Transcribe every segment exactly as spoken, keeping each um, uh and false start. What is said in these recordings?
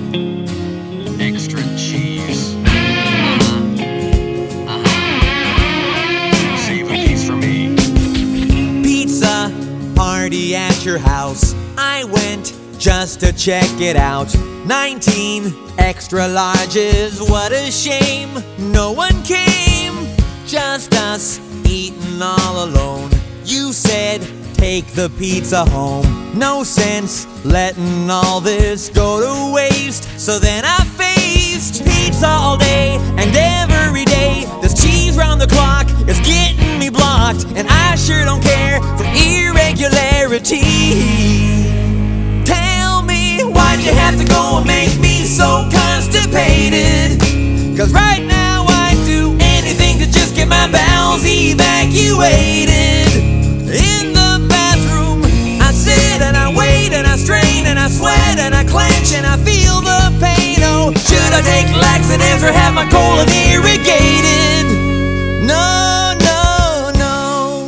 Extra cheese. Uh-huh. Uh-huh. Save a piece for me. Pizza party at your house. I went just to check it out. Nineteen extra larges, what a shame. No one came, just us eating all alone. You said take the pizza home. No sense letting all this go to waste. So then I faced pizza all day and every day. This cheese round the clock is getting me blocked, and I sure don't care for irregularity. Tell me, why'd you have to go and make me so constipated? Cause right now I'd do anything to just get my bowels evacuated. In the bathroom I sit and I wait and I strain and I sweat and I clench and I feel the pain. Oh, should I take laxatives or have my colon irrigated? No, no, no.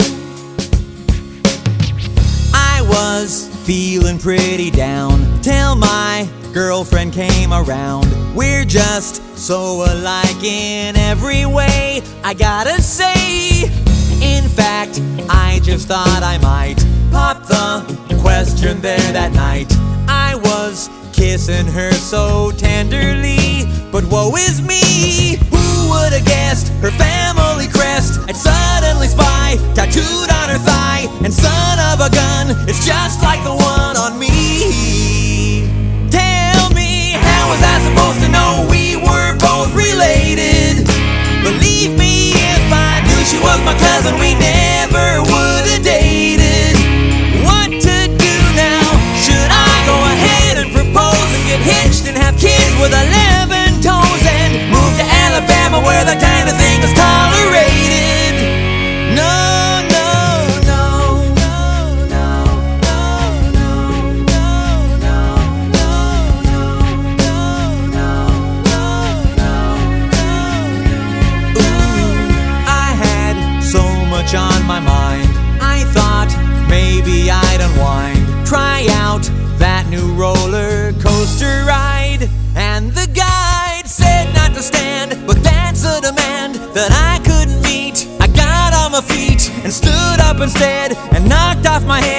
I was feeling pretty down till my girlfriend came around. We're just so alike in every way, I gotta say. In fact, I just thought I might pop the question there that night. I was kissing her so tenderly, but woe is me. Who would have guessed her family crest? I'd suddenly spy, tattooed on her thigh, and son of a gun, it's just like the one on me. Tell me, how was I supposed to know we were both related? Believe me, if I knew she was my cousin, we never would have dated. What to do now? Should I go ahead and propose and get hitched and have kids with eleven toes and move to Alabama where that kind of thing is tolerated? No, no, no, no, no, no, no, no, no, no, no, no, no. Ooh, I had so much on my mind. I thought maybe I'd unwind, try out that new roller coaster ride. And the guide said not to stand, but that's a demand that I couldn't meet. I got on my feet and stood up instead and knocked off my head.